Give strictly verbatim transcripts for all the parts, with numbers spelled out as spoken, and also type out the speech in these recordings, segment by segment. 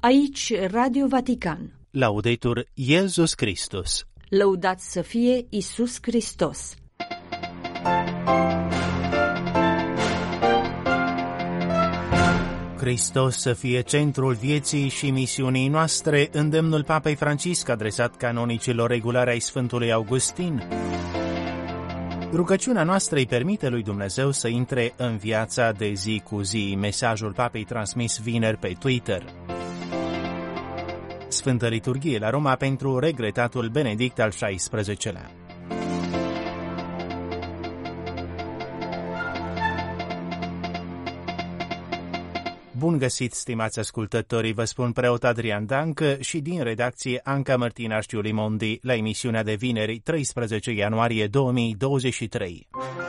Aici Radio Vatican. Laudetur Iesus Christus. Lăudat să fie Iisus Hristos. Hristos să fie centrul vieții și misiunii noastre, îndemnul Papei Francisc adresat canonicilor regulare ai Sfântului Augustin. Rugăciunea noastră îi permite lui Dumnezeu să intre în viața de zi cu zi. Mesajul Papei transmis vineri pe Twitter. Sfântă Liturghie la Roma pentru regretatul Benedict al șaisprezecelea. Bun găsit, stimați ascultătorii, vă spun preot Adrian Dancă și din redacție Anca Mărtinaș Limondi la emisiunea de vineri treisprezece ianuarie două mii douăzeci și trei.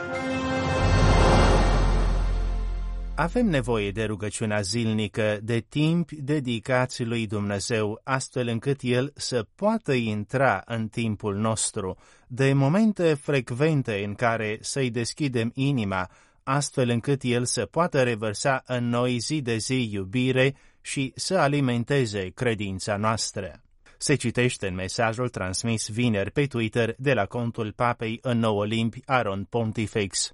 Avem nevoie de rugăciunea zilnică, de timp dedicați lui Dumnezeu, astfel încât El să poată intra în timpul nostru, de momente frecvente în care să-i deschidem inima, astfel încât El să poată revărsa în noi zi de zi iubire și să alimenteze credința noastră. Se citește în mesajul transmis vineri pe Twitter de la contul Papei în nouă limbi Aron Pontifex.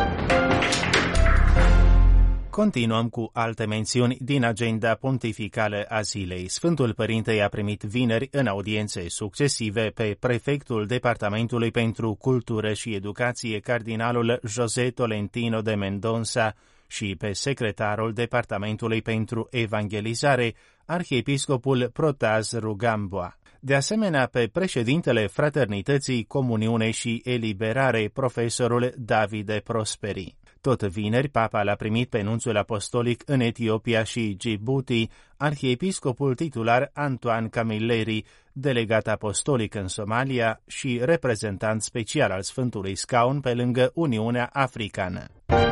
Continuăm cu alte mențiuni din agenda pontificală a zilei. Sfântul Părinte i-a primit vineri în audiențe succesive pe prefectul Departamentului pentru Cultură și Educație, cardinalul José Tolentino de Mendonça, și pe secretarul Departamentului pentru Evangelizare, arhiepiscopul Protaz Rugambua. De asemenea, pe președintele Fraternității Comuniune și Eliberare, profesorul Davide Prosperi. Tot vineri, Papa l-a primit pe nunțul apostolic în Etiopia și Djibouti, arhiepiscopul titular Antoine Camilleri, delegat apostolic în Somalia și reprezentant special al Sfântului Scaun pe lângă Uniunea Africană.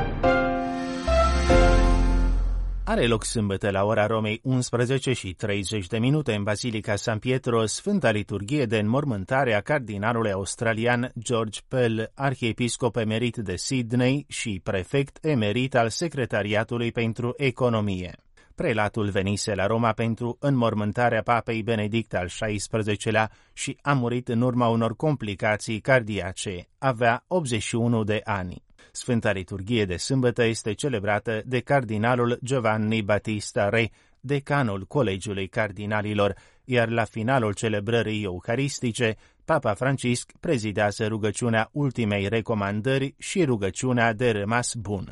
Are loc sâmbătă la ora Romei unsprezece și treizeci de minute în Basilica San Pietro Sfânta Liturghie de înmormântare a cardinalului australian George Pell, arhiepiscop emerit de Sydney și prefect emerit al Secretariatului pentru Economie. Prelatul venise la Roma pentru înmormântarea Papei Benedict al șaisprezecelea și a murit în urma unor complicații cardiace. Avea optzeci și unu de ani. Sfânta Liturghie de sâmbătă este celebrată de cardinalul Giovanni Battista Re, decanul Colegiului Cardinalilor, iar la finalul celebrării euharistice, Papa Francisc prezidează rugăciunea ultimei recomandări și rugăciunea de rămas bun.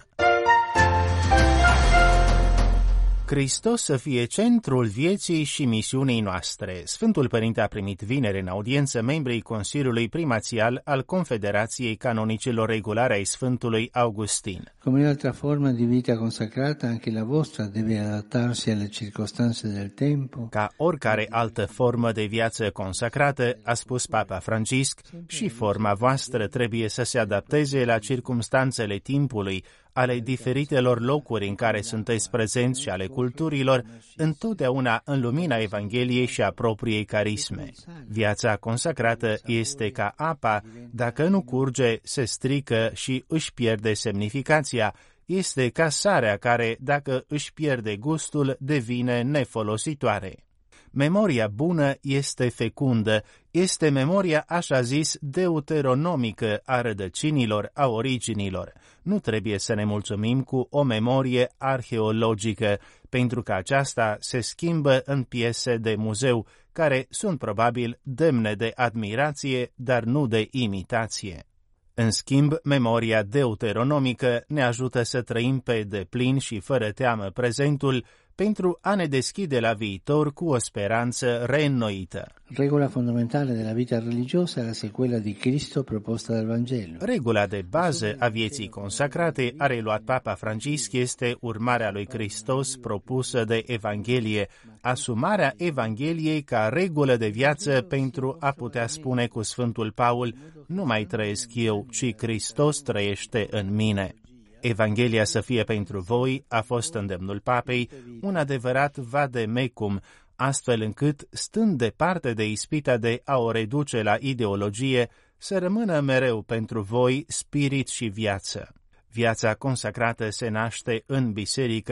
Hristos să fie centrul vieții și misiunii noastre. Sfântul Părinte a primit vineri în audiență membrii Consiliului Primațial al Confederației Canonicilor Regulare ai Sfântului Augustin. Come in altra forma di vita consacrata, anche la vostra deve adattarsi alle circostanze del tempo. Ca oricare altă formă de viață consacrată, a spus Papa Francisc, și forma voastră trebuie să se adapteze la circumstanțele timpului, ale diferitelor locuri în care sunteți prezenți și ale culturilor, întotdeauna în lumina Evangheliei și a propriei carisme. Viața consacrată este ca apa, dacă nu curge, se strică și își pierde semnificația. Este ca sarea care, dacă își pierde gustul, devine nefolositoare. Memoria bună este fecundă, este memoria așa zis deuteronomică a rădăcinilor, a originilor. Nu trebuie să ne mulțumim cu o memorie arheologică, pentru că aceasta se schimbă în piese de muzeu, care sunt probabil demne de admirație, dar nu de imitație. În schimb, memoria deuteronomică ne ajută să trăim pe deplin și fără teamă prezentul, pentru a ne deschide la viitor cu o speranță reînnoită. Regola fondamentale della vita religiosa era quella di Cristo proposta dal Vangelo. Regula de bază a vieții consacrate, a reluat Papa Francisc, este urmarea lui Hristos propusă de Evanghelie, asumarea Evangheliei ca regulă de viață pentru a putea spune cu Sfântul Paul, nu mai trăiesc eu, ci Hristos trăiește în mine. Evanghelia să fie pentru voi, a fost îndemnul Papei, un adevărat vademecum, astfel încât, stând departe de ispita de a o reduce la ideologie, să rămână mereu pentru voi spirit și viață. Viața consacrată se naște în biserică,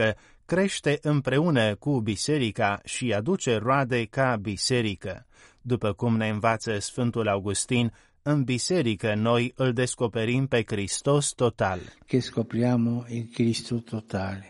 crește împreună cu biserica și aduce roade ca biserică. După cum ne învață Sfântul Augustin, în biserică noi îl descoperim pe Hristos total. Che scopriamo il Cristo totale.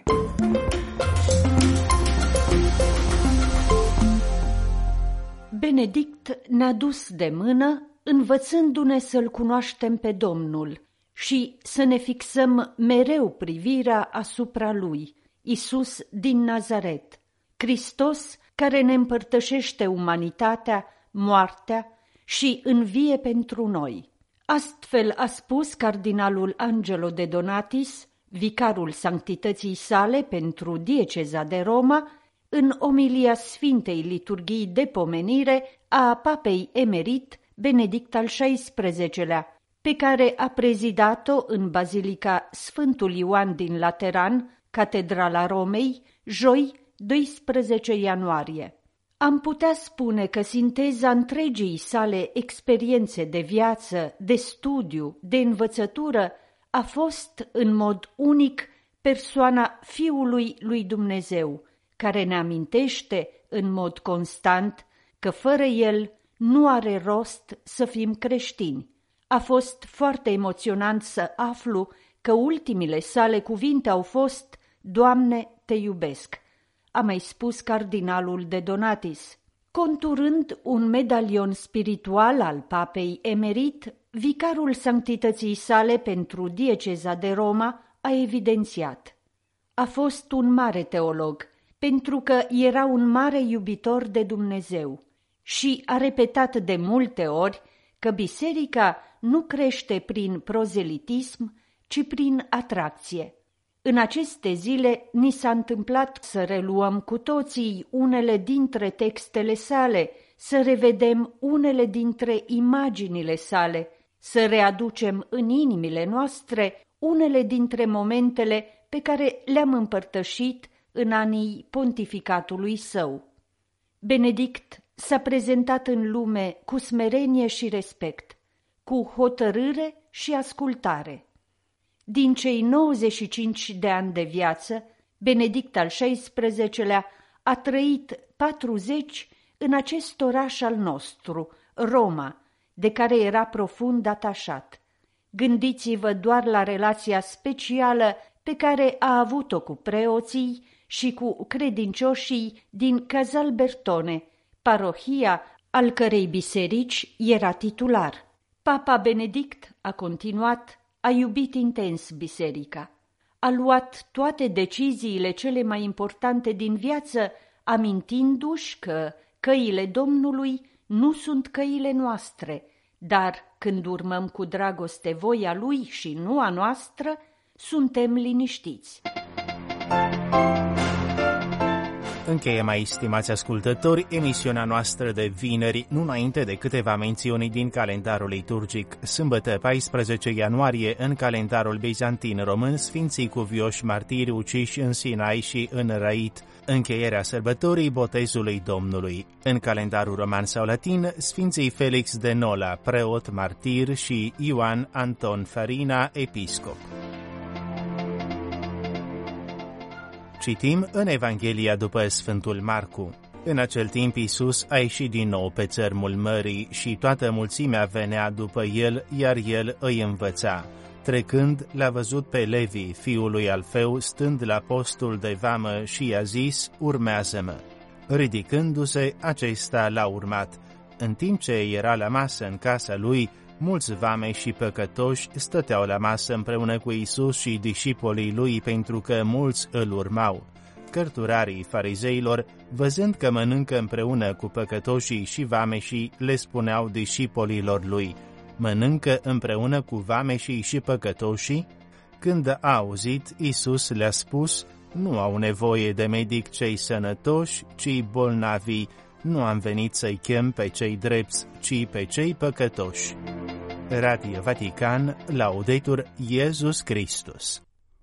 Benedict ne-a dus de mână, învățându-ne să-L cunoaștem pe Domnul și să ne fixăm mereu privirea asupra Lui, Iisus din Nazaret, Hristos care ne împărtășește umanitatea, moartea și învie pentru noi. Astfel a spus cardinalul Angelo de Donatis, vicarul sanctității sale pentru dieceza de Roma, în omilia Sfintei Liturghii de Pomenire a papei emerit Benedict al șaisprezecelea, pe care a prezidat-o în Bazilica Sfântul Ioan din Lateran, Catedrala Romei, joi, doisprezece ianuarie. Am putea spune că sinteza întregii sale experiențe de viață, de studiu, de învățătură a fost în mod unic persoana Fiului lui Dumnezeu, care ne amintește în mod constant că fără El nu are rost să fim creștini. A fost foarte emoționant să aflu că ultimile sale cuvinte au fost: Doamne, te iubesc, a mai spus cardinalul de Donatis. Conturând un medalion spiritual al papei emerit, vicarul sanctității sale pentru dieceza de Roma a evidențiat: a fost un mare teolog, pentru că era un mare iubitor de Dumnezeu, și a repetat de multe ori că biserica nu crește prin prozelitism, ci prin atracție. În aceste zile ni s-a întâmplat să reluăm cu toții unele dintre textele sale, să revedem unele dintre imaginile sale, să readucem în inimile noastre unele dintre momentele pe care le-am împărtășit în anii pontificatului său. Benedict s-a prezentat în lume cu smerenie și respect, cu hotărâre și ascultare. Din cei nouăzeci și cinci de ani de viață, Benedict al șaisprezecelea a trăit patruzeci în acest oraș al nostru, Roma, de care era profund atașat. Gândiți-vă doar la relația specială pe care a avut-o cu preoții și cu credincioșii din Casalbertone, parohia al cărei biserici era titular. Papa Benedict, a continuat, a iubit intens biserica. A luat toate deciziile cele mai importante din viață, amintindu-și că căile Domnului nu sunt căile noastre, dar când urmăm cu dragoste voia Lui și nu a noastră, suntem liniștiți. Încheiem aici, stimați ascultători, emisiunea noastră de vineri, nu înainte de câteva mențiuni din calendarul liturgic. Sâmbătă, paisprezece ianuarie, în calendarul bizantin român, Sfinții Cuvioși Martiri uciși în Sinai și în Răit, încheierea sărbătorii Botezului Domnului. În calendarul roman sau latin, Sfinții Felix de Nola, preot martir, și Ioan Anton Farina, episcop. Citim în Evanghelia după Sfântul Marcu. În acel timp Iisus a ieșit din nou pe țărmul mării și toată mulțimea venea după el, iar el îi învăța. Trecând, l-a văzut pe Levi, fiul lui Alfeu, stând la postul de vamă și i-a zis: urmează-mă. Ridicându-se, acesta l-a urmat. În timp ce era la masă în casa lui, mulți vamei și păcătoși stăteau la masă împreună cu Iisus și discipolii lui, pentru că mulți îl urmau. Cărturarii farizeilor, văzând că mănâncă împreună cu păcătoșii și vameșii, le spuneau discipoliilor lui: mănâncă împreună cu vameșii și păcătoșii? Când a auzit, Iisus le-a spus: nu au nevoie de medic cei sănătoși, ci bolnavii. Nu am venit să-i chem pe cei drepți, ci pe cei păcătoși. Radio Vatican, Laudetur Iesus Christus.